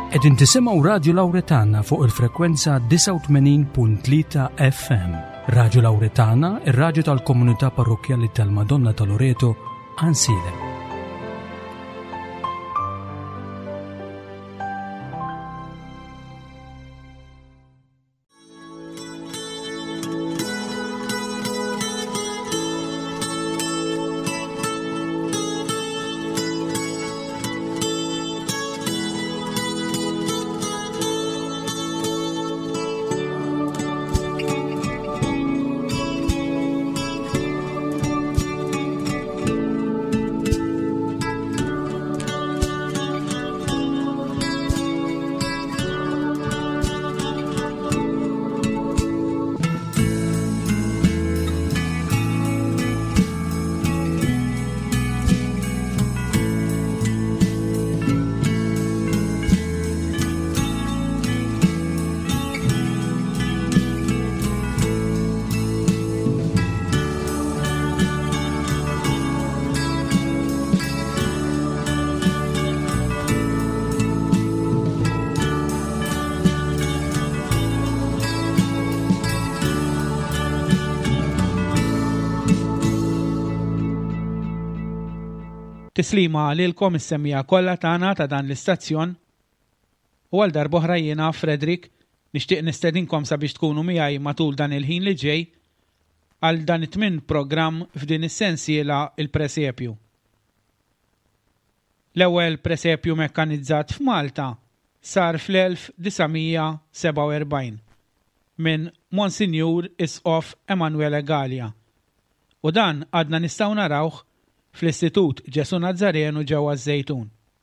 Qegħdin tisimgħu Radju Lawretana fuq il-frekwenza 89.3 FM. Radju Lawretana, ir-radju tal-Komunità Parrokjali tal-Madonna ta' Loreto, Ansilem. Tislima lilkom is-semmija kollha tagħna ta' dan l-istazzjon u għal darb'oħra jiena Fredrik nixtieq nistedinkom sabiex tkunu miegħi matul dan il-ħin li ġej għal dan it-tmien programm f'din is-sensiela il-Presepju. L-ewwel presepju mekkanizzat f'Malta sar fl-1947 minn Monsinjur Isqof Emanuele Gallia u dan għadna nistgħu narawh fl-Istitut Ġesu Nazzarenu ġewwa Żejtun.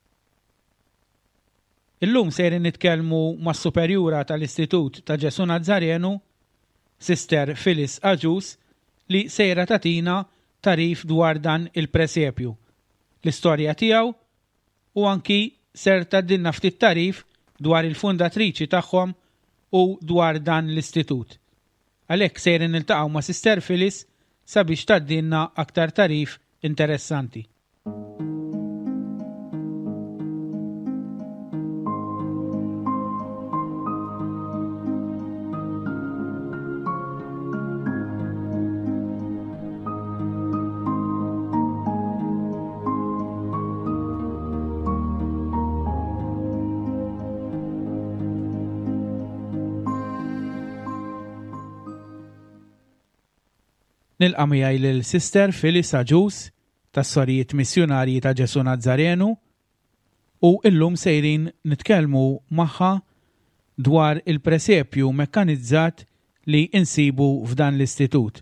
Illum sejrin nitkellmu mas-Superjura tal-Istitut ta' Ġesu Nazzarenu, Sister Phyllis Aġus, li sejra tatina tarif dwar dan il-presepju, l-istorja tiegħu u anki ser tgħaddilna ftit tarif dwar il-fundatriċi tagħhom u dwar dan l-istitut. Għalhekk sejrin niltaqgħu ma' Sister Phyllis sabiex tgħaddilna aktar tarif interessanti. Nilqa' miegħi lil Sister Phyllis Aġus tas-Sorijiet Missjonarji ta' Ġesu Nazzarenu u illum sejrin nitkellmu magħha dwar il-presepju mekkanizzat li insibu f'dan l-istitut.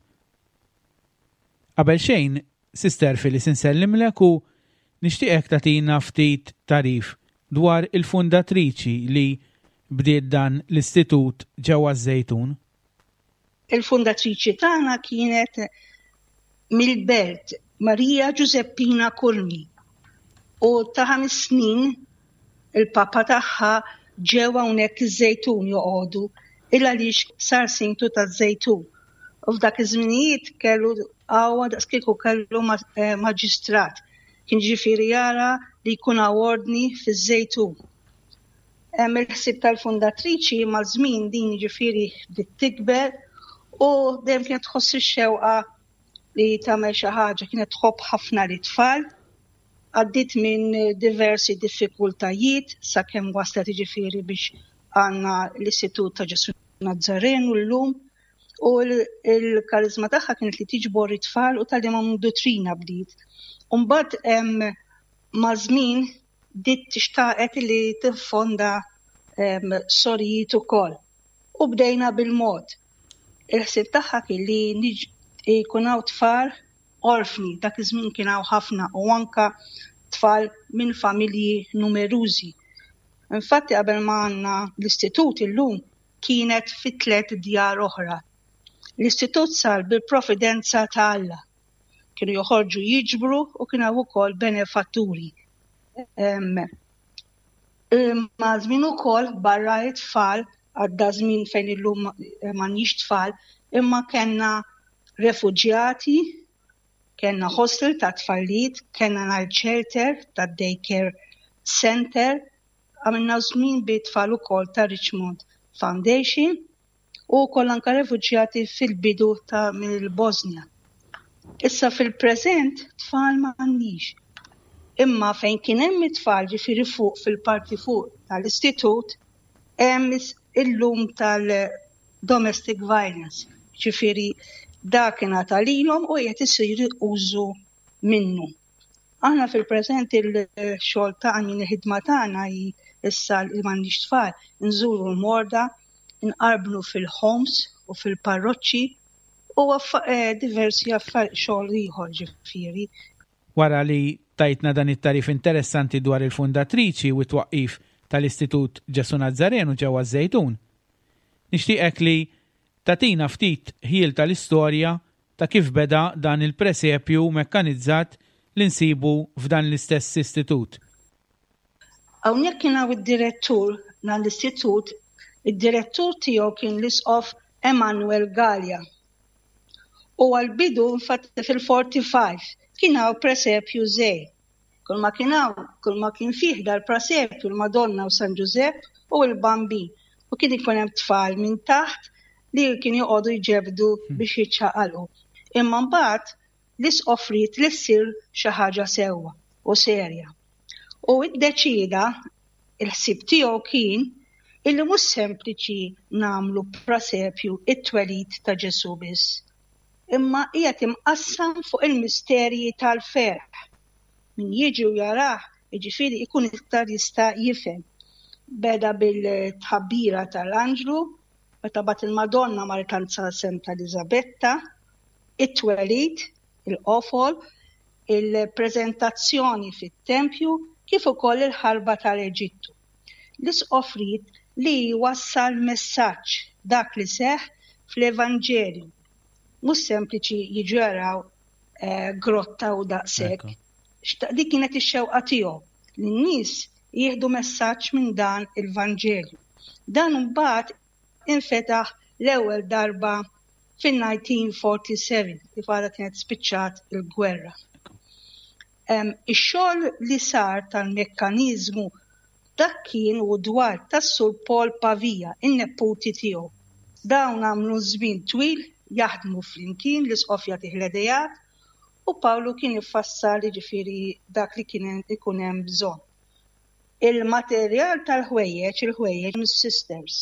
Qabel xejn, Sister Phyllis insellimlek u nixtieqek tagħtina ftit tarif dwar il-fundatriċi li bdiet dan l-istitut ġewwa Żejtun. Il-fundatriċi tagħna kienet mill-Belt Marija Giuseppina Kurmi u ta' 5 snin il-papa tagħha ġew hawnhekk iż-Żejtun joqogħdu il għaliex sar sintu taż-Żejtun. U f'dak iż-żminijiet kellu kieku kellu maġistrat. Kien ġifieri jara li jkun ordni fiż-Żejtun. Hemm il-ħsieb tal-fundatriċi maż-żmien din ġifieri bdiet tikber u dejjem kienet tħoss ix-xewqa li tagħmel xi ħaġa, kienet tħobb ħafna l-itfal, għaddiet minn diversi diffikultajiet sakemm waslet jiġifieri biex għandna l-Istitut ta' Ġesu Nazzarenu llum u l-karizma tagħha kienet li tiġbor it-tfal u tagħlimhom dottrina bdiet. U mbagħad ma' żmien bdiet tixtaqet li tiffonda sorijiet ukoll. U bdejna bil-mod. Il-ħsieb tagħha kien li jkun hawn tfal orfni, dak iż-żmien kien hawn ħafna u anke tfal minn familji numerużi. Infatti qabel ma għandna l-istitut illum kienet fi 3 djar oħra. L-istitut sar bil-providenza ta' Alla. Kienu joħorġu jiġbru u kienu wkoll benefatturi. Ma' żmien ukoll barra it-tfal għadda żmien fejn illum m'għandniex tfal, imma kellna refuġjati, kellna hostel ta' tfalliet, kellna night shelter ta' daycare center għamilna żmien bit-tfal ukoll ta' Richmond Foundation u wkoll anke refuġjati fil-bidu ta' mill-Bosnia. Issa fil-preżent tfal m'għandniex. Imma fejn kien hemm it-tfal ġifieri fuq fil-parti fuq tal-istitut hemm illum tal-domestic violence. Ġifieri dak ingħata lilhom u qed isir użu minnu. Aħna fil-preżent il-xogħol tagħna il-ħidma tagħna issa li m'għandix tfal nżuru l-morda, nqarblu fil-homes u fil-parroċċi u diversi affarijiet xogħol ieħor ġifieri. Wara li tajtna dan it-tarif interessanti dwar il-fundatriċi u t-twaqqif tal-Istitut Ġesu Nazzarenu ġewwa Żejtun, nixtieqek li tatina ftit ħiel tal-istorja ta' kif beda dan il-presepju mekkanizzat li nsibu f'dan l-istess istitut. Hawnhekk kien hawn id-direttur tal-istitut, id-direttur tiegħu kien l-isqof Emanuel Gallia. U għal-bidu infatti fil-45 kien hawn presepju żgħir. Kull ma kien fih dal-presepju l-Madonna u San Giuseppe u l-Bambin. U kien ikun hemm tfal minn taħt li kien joqogħdu jġebdu biex jiċċaqalqu. Imma mbagħad l-isqof rid li ssir xi ħaġa sewwa u serja. U iddeċida il-ħsieb tiegħu kien illi mhux sempliċi nagħmlu presepju it-twelid ta' Ġesu biss. Imma qiegħed imqassam fuq il-misterji tal-ferħ. Min jiġi u jarah, jiġifieri jkun iktar jista' jifhem. Beda bil-tħabbira tal-Anġlu, meta bagħat il-Madonna Maritanza Santa Elisabetta, it-twelid, il-qofol, il-preżentazzjoni fit-tempju kif ukoll il-ħarba tal-Eġittu. L-isqof rid li jwassal messaġġ dak li seħħ fl-Evanġelju. Mhux sempliċi jiġu jaraw grotta u daqshekk. Dik kienet ix-xewqa tiegħu li n-nies jieħdu messaġġ minn dan il-Vanġelju. Dan imbagħad infetaħ l-ewwel darba fin-1947 kif għadha kienet spiċċat il-gwerra. Ix-xogħol li sar tal-mekkaniżmu dak kien u dwar tas-Sur Paul Pavia, in-nepputi tiegħu. Dawn għamlu żmien twil jaħdmu flimkien l-isqof jagħtih l-idejat u Pawlu kien ifassal jiġifieri dak li kien ikun hemm bżonn. Il-materjal tal-ħwejjeġ, il-ħwejjeġ mis-sisters.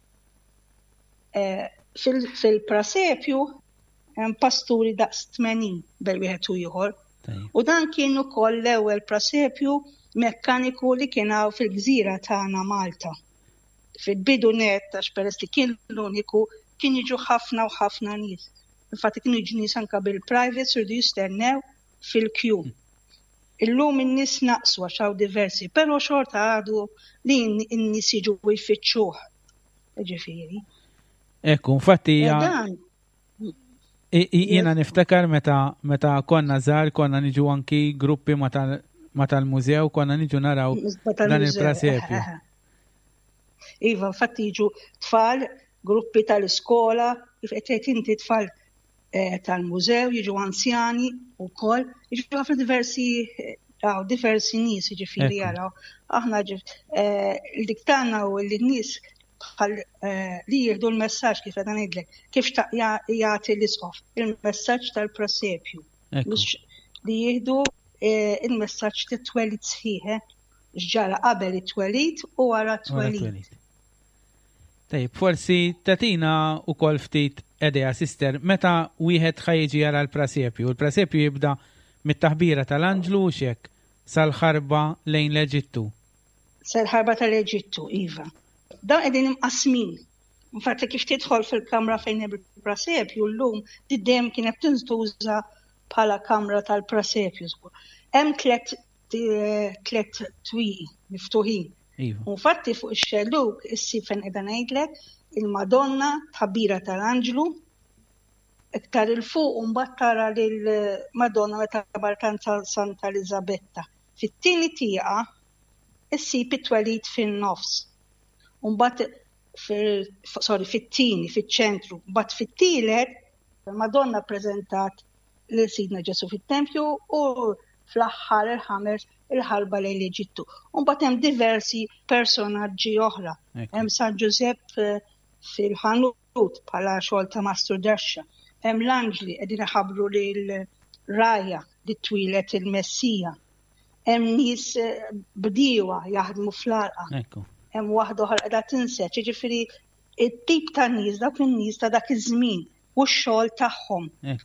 Fil-prasepju hemm pasturi daqs 80 bel wieħed u ieħor. U dan kien ukoll l-ewwel prasepju mekkaniku li kien hawn fil-gżira tagħna Malta. Fil-bidu net għax peress li kien l-uniku kien jiġu ħafna u ħafna nies. Infatti kienu jiġu nies anke bil-privates irdu jistennew fil-queue. Illum in-nies naqsu għax hawn diversi, però xorta għadu li n-nies jiġu jfittxuh. Ġifieri. Ekku, infatti jiena niftakar meta konna żgħar konna niġu anki gruppi ma tal-mużew konna niġu naraw dan il-prasepju. Iva, infatti jiġu tfal, gruppi tal-iskola, kif qed inti tfal tal-mużew, jiġu anzjani wkoll, jiġu ħafna diversi nies jiġifieri jaraw. Aħna dik tagħna u l-nies li jieħdu l-messaġġ kif qed ngħidlek, kif jagħti l-isqof, il-messaġġ tal-prosepju. Li jieħdu il-messaġġ tat-twelid sħiħ, x'ġara qabel it-twelid u wara t-twelid. Tajb, forsi tatina wkoll ftit idea sister, meta wieħed ħajġi jara l-prasepju. Il-prasepju jibda mit-taħbira tal-Anġlu u xek sal-ħarba lejn l-Eġittu. Sal-ħarba tal-Eġittu, iva. Dawn qegħdin imqasmin. Infatti kif tidħol fil-kamra fejn hemm il-prasepju llum dejjem kienet tintuża bħala kamra tal-prasepju. Hemm tliet twieqi miftuħin. Infatti fuq ix-xelluk issib fejn qiegħda ngħidlek il-Madonna tħabbira tal-Anġlu, iktar il-fuq u mbagħad tara lill-Madonna meta Maritanza Santa Elisabetta. Fit-tieni tieqa issib it-twelid fin-nofs. U mbagħad fit-tieni fiċ-ċentru, mbagħad fit-tielet il-Madonna ppreżentat lil Sidna Ġesu fit-Tempju u fl-aħħar il-ħames il-ħarba lejn l-Eġittu. U mbagħad hemm diversi personaġġi oħra. Hemm San Giuseppe fil-ħanut bħala xogħol ta' Mastru Derxa. Hemm l-anġli qegħdin iħabbru lil Raja li twilet il-Messija. Hemm nies bdiewa jaħdmu fl-arqa. Hemm waħda oħra qiegħda tinseċ, jiġifieri it-tip ta' nies dak in-nies ta' dak iż-żmien u x-xogħol tagħhom.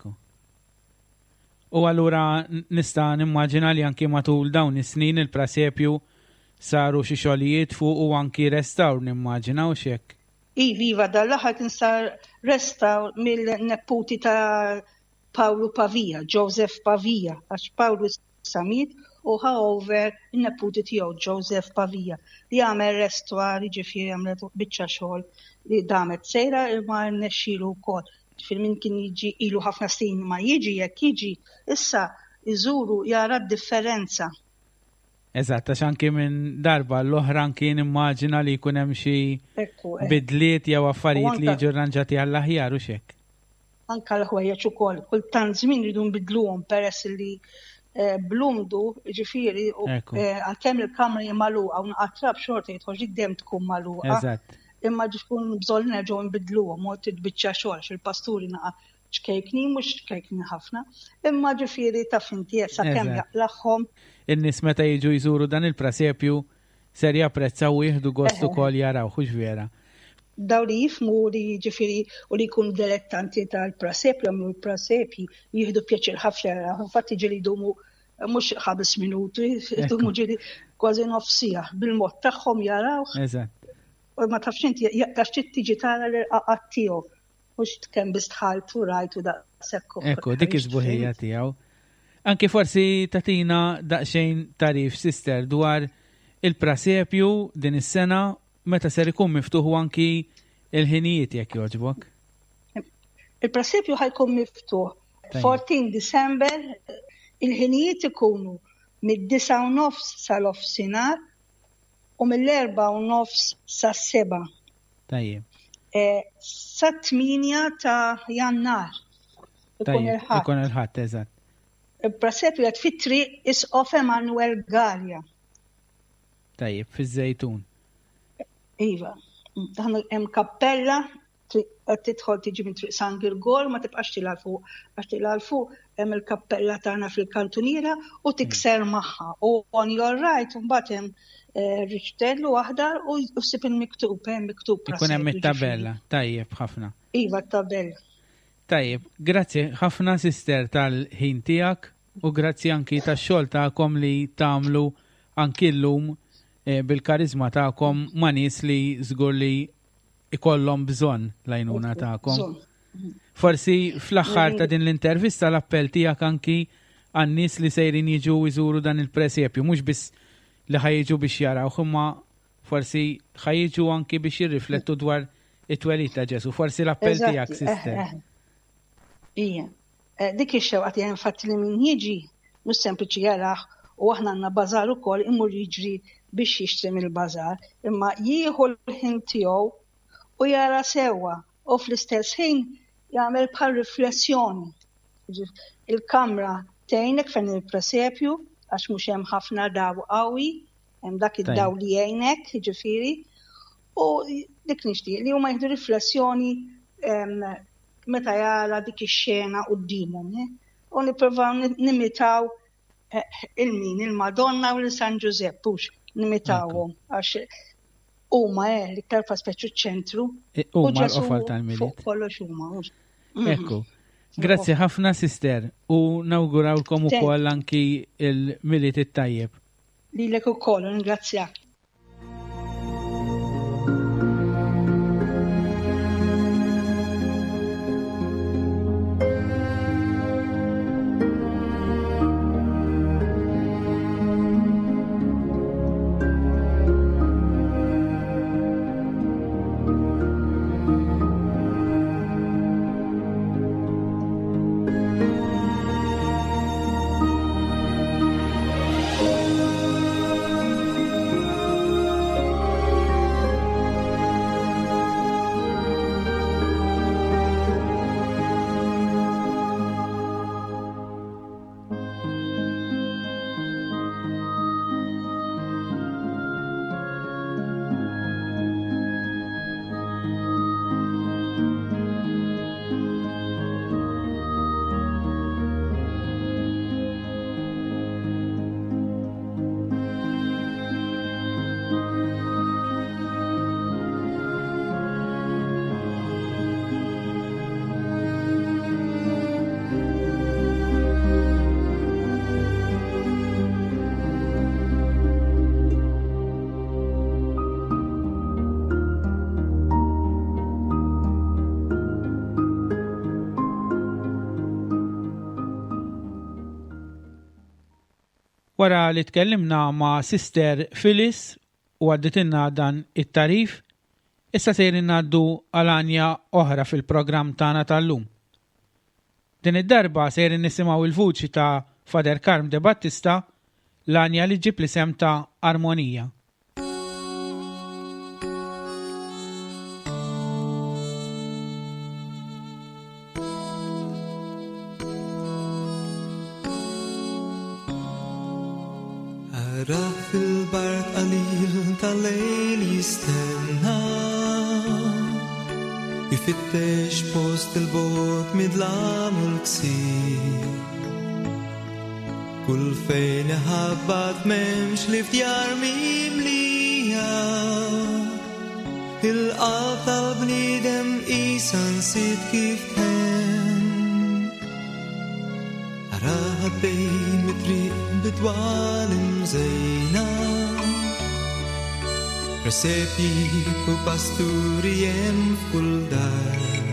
U allura nista' nimmaġina li anke matul dawn is-snin il-prasepju saru xi xogħlijiet fuq u anki restawr nimmaġina u x'hekk. Iva, dal-aħħar tinsar restawr mill-nepputi ta' Paolo Pavia, Joseph Pavia, għax Paolo samit u however il-nepputi tiegħu Joseph Pavia li għamel restwar jiġifieri għamlet biċċa xogħol li damet sejra imma rnexxielu wkoll. Fil-min kien jiġi ilu ħafna snin ma jiġi jekk jiġi issa iżuru jara d-differenza. Eżatt, għax anke minn darba l-oħra kien immaġina li jkun hemm xi bidliet jew affarijiet li jiġu rranġati għall-aħjar u x'hekk. Anke l-ħwejjeġ ukoll kultant żmien iridu nbidluhom peress li blumdu ġifieri għalkemm il-kamra magħluqa u nqattrab xorta jitħoġ id-dem tkun magħluqa. Eżatt. Imma ġifun bżonn nerġgħu nbidluhom mod titbiċċa xogħol il-pasturi naqa' ċkejkni mhux ċkejkni ħafna, imma ġifieri taf inti sakemm jaqlaħħom. In-nies meta jiġu jżuru dan il-prasepju ser japprezzaw u jieħdu gost ukoll jaraw hux vera. Daw li jifmu li ġifieri u li jkunu dilettanti tal-prasepju għamlu l-prasepji jieħdu pjaċir ħafna jaraw. Infatti ġieli jdumu mhux 5 minuti, jdumu ġieli kważi nofsija bil-mod tagħhom jaraw. Eżatt. U ma tafx inti jaqtax tiġi tara l-irqaqat tiegħu mhux kemm biss tħaltu rajtu daqshekk. Ekku, dik iż-żbuħija tiegħu. Anke forsi tatina daqsxejn tarif sister dwar il-prasepju din is-sena meta ser ikun miftuħ anki il-ħinijiet jekk jogħġbok. Il-prasepju ħajkun miftuħ 14 December il-ħinijiet ikunu mid-9:30 sal-ofsinhar u mill-4:30 sas-7. Tajjeb. Sa-8 ta' Jannar. Ikun il-ħadd, eżatt. Il-prasepju qed fit-triq isqof Emanuel Gallia. Tajjeb, fiż-Żejtun. Iva. Hemm kappella tidħol tiġi minn triq San Girgol ma tibqax tilgħal fuq. Għax tilgħal fuq hemm il-kappella tagħna fil-kantuniera u tikser magħha. U on your right mbagħad hemm riċtellu waħda u ssib il-miktub, hemm miktub prasepju. Ikun hemm it-tabella, tajjeb ħafna. Iva t-tabella. Tajjeb, grazzi ħafna sister tal-ħin tiegħek u grazzi anki tax-xogħol tagħkom li tagħmlu anki llum bil-karizma tagħkom ma' nies li żgur li ikollhom bżonn l-għajnuna tagħkom. Forsi fl-aħħar ta' din l-intervista l-appell tiegħek anki għan-nies li sejrin jiġu jżuru dan il-presepju, mhux biss li ħajġu biex jaraw, imma forsi ħajġu anki biex jirriflettu dwar it-twelid ta' Ġesu. Forsi l-appell tiegħek sister. Ija, dik ix-xewqa tiegħi infatti li min jiġi mhux sempliċi jaraħ u aħna għandna bażar ukoll imur jiġri biex jixtri mill-bażar, imma jieħu l-ħin tiegħu u jara sewwa u fl-istess ħin jagħmel bħal riflessjoni. Il-kamra tgħinek fejn il-presepju għax mhux hemm ħafna daw qawwi, hemm dak id-daw li jgħinek, jiġifieri, u dik nixtieq li huma jieħdu riflessjoni meta jara dik ix-xena qudiemhom, u nippruvaw nimitaw il-Madonna u l-San Giuseppe hux nimitawhom għax huma l-iktar f'aspeċċju ċentru. Huma l-qofol tal-miliet. Kollox huma. Ekku. Grazzi ħafna sister u nawgurawlkom ukoll anki il-miliet it-tajjeb. Lilek ukoll, ringrazzjak. Wara li tkellimna ma' Sister Phyllis u għadditilna dan it-tarif, issa sejrin ngħaddu għal għanja oħra fil-programm tagħna tal-lum. Din id-darba sejrin nisimgħu il-vuċi ta' Father Carm de Battista, l-għanja li ġib l-isem ta' Armonija. راح في البرد قليل طليل يستنى يفتش بوسط البوت مدلام الكسير كل فين هبط ممش لفتيار مملية القلب طلبني دم إيسا نسيت كيف كان راحت بين متريق بدوال مزينة رسيبي وباستوريين في كل دار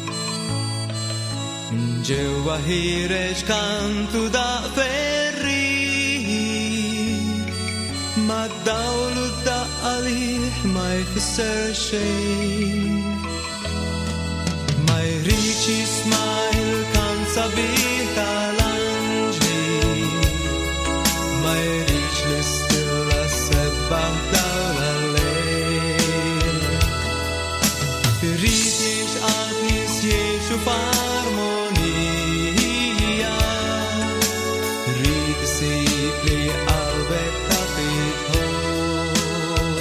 من جوا هيرج كانتو داق فري ما الدول الداق عليه ما يفسر شي ما يريد يسمع كان صبيح على ما يريدش للستلا السبع دولة الليل يريد يشقى يشوف هارمونية يريد يسيب لي قلبك تطيب هون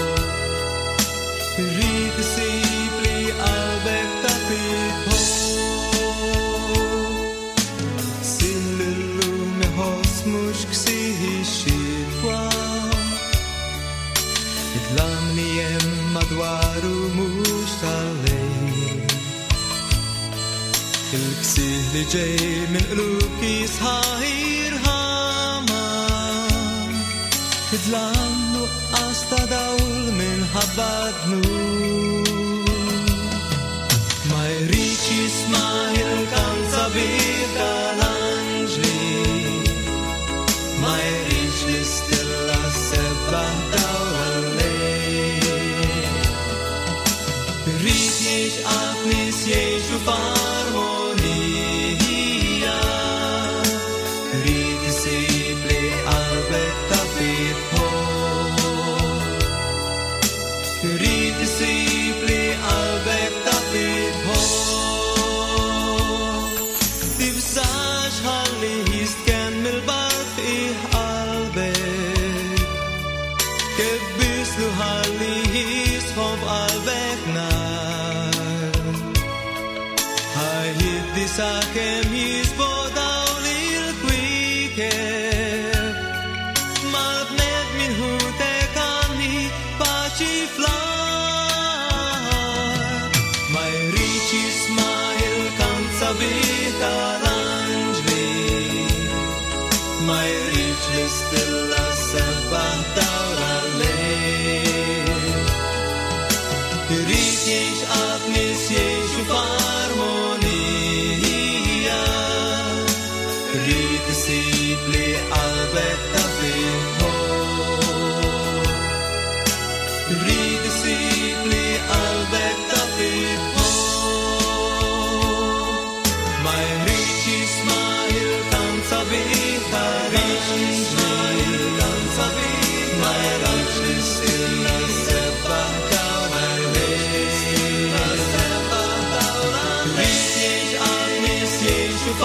يريد يسيب لي قلبك تطيب هون سل اللوم هوس مش كسيه يتلمني يم أدوار ومش طالي الكسيه اللي جاي من قلوب يصهير هاما يتلم نقص تداول من حبات نور ما يريدش يسمع الكلام صبيح كالانجلي ما يريدش لستلا السبع دولة يريد يشقى ناس يشوف هارمونية يريد يسيب لي قلبك طفيت هون يريد يسيب لي قلبك طفيت هون تبساش هاللي يستكمل بطيح قلبك كبس له هاللي يسخب قلبك Sakem yisbodaw lil-kwikeb Mabnet min hutekani pachiflat Ma jridx jisma' il-kant sabiħ tal-anġli Ma jridx l-istilla s-sebbaħ dawra l-lejl Jrid jixqab nies jiexu f'armonija يسيب لي قلبك طفيت هون يريد يسيب لي قلبك طفيت هون ما يريد يسمع الكلام صبيح يريد يسمع الكلام صبيح ما يريدش يستنى السبع دولة الليل يريد يشقى ناس يشوف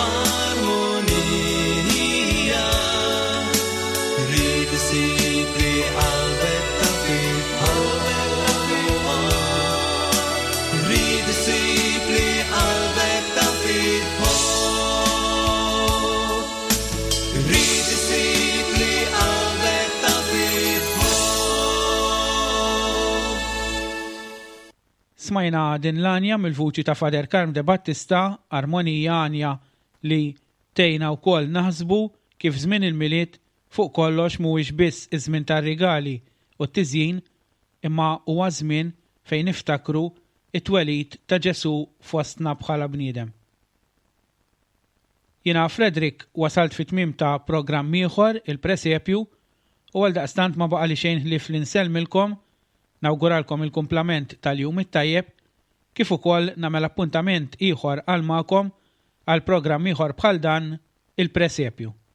Smajna din l-anja mill-vuċi ta' Father Carm de Battista, Armonija għanja li tejna wkoll naħsbu kif żmien il-miliet fuq kollox mhuwiex biss iż-żmien tar-rigali u t-tiżjin imma huwa żmien fejn niftakru it-twelid ta' Ġesu fostna bħala bniedem. Jiena Frederick wasalt fit-tmiem ta' programm ieħor il-Presepju U għal daqstant ma baqa li xejn ħlief li nsellmilkom, nawguralkom il-kumplament tal-jum it-tajjeb, kif ukoll nagħmel appuntament ieħor għal magħkom għal programm ieħor bħal dan il-Presepju.